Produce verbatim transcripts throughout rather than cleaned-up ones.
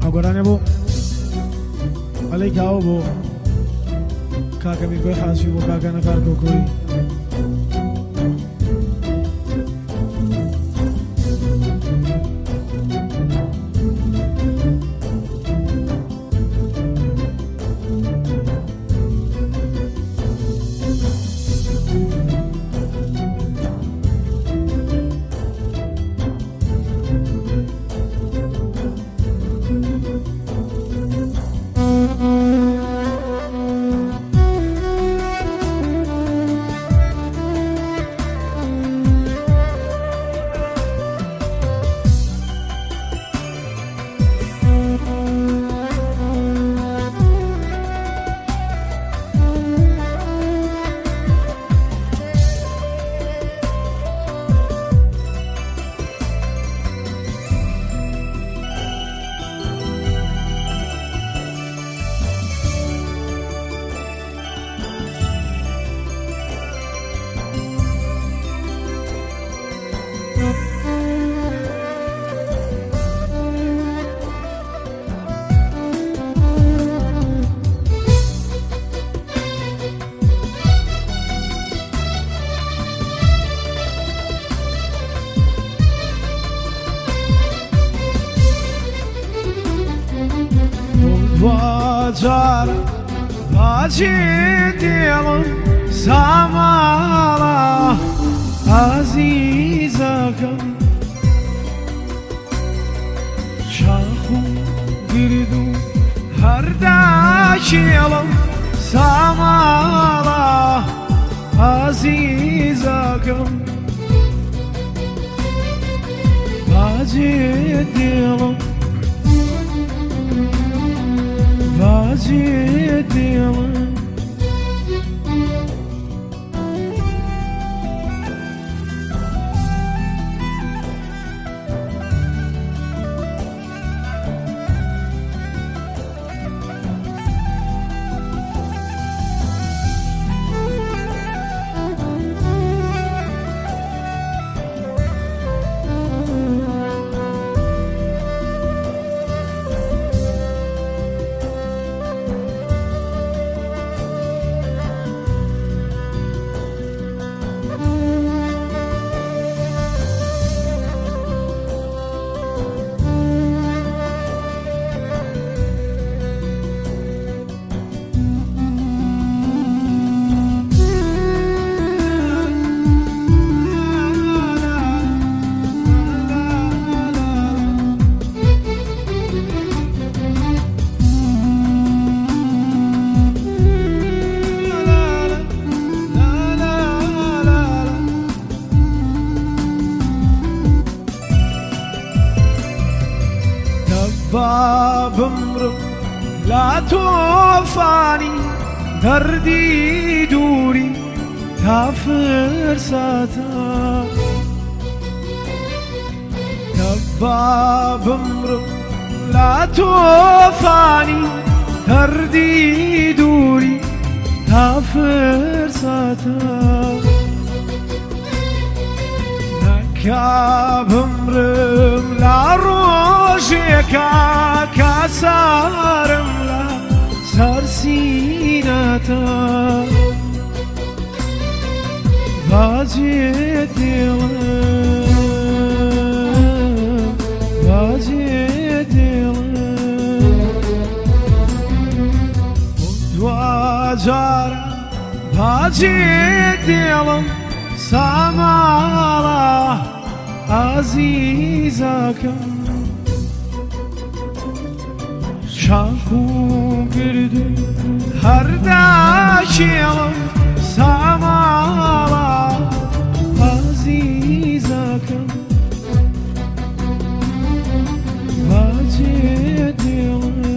Agora ne bu Ali kao bu Kaka mi koi khas bu kaka na far ko koi Vajar acı diyelim zamana aziz akam Şahı girdu her daşıyalım zamana aziz akam acı diyelim Vaziyetime بابمرم لا توفاني دردي دوري تافر ساتا بابمرم لا توفاني دردي دوري تافر ساتا نكابمرم لا روشيكا كاسارم لا سرسيناتا Vaziyetime Vaziyetime Duacara Vaziyetime Samala Aziz akam Şahı girdi her daşıyalım Samala Aziz akam Vaziyetime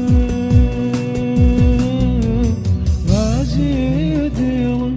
Vaziyetime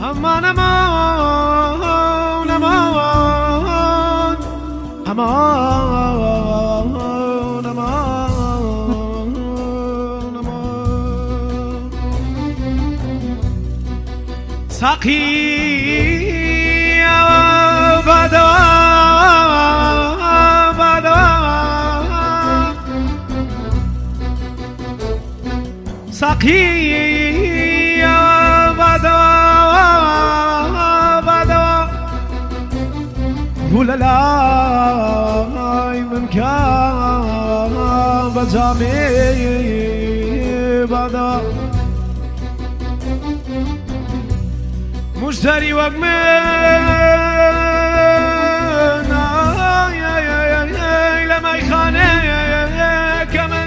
امان امان امان امان امان امان ساقی بدا بدا ساقی بدا بدا وللاي من كان بزامي بدا مشتري وقمن لما يخاني كمان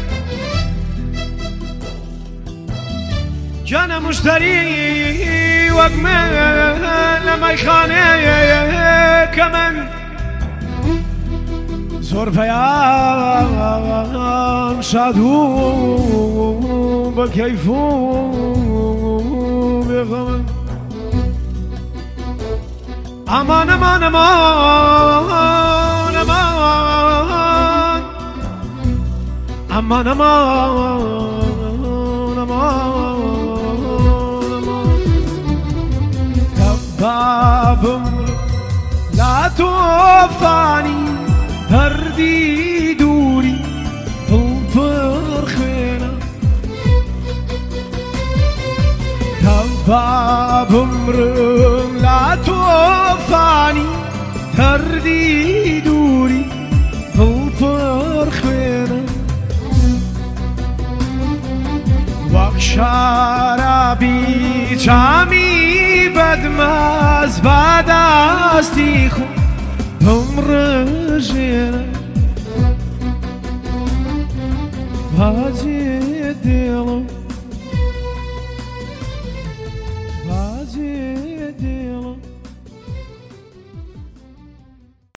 جانا مشتري وقمن لما يخاني كمان زور فيان شادو بكيفو بغمن امان امان امان امان امان امان امان دبابم لا توفاني هردي دوري فرخنا دبابم لا توفاني هردي دوري فرخنا وقت شرابي جامي بدمز بعد استيخو هم رجينا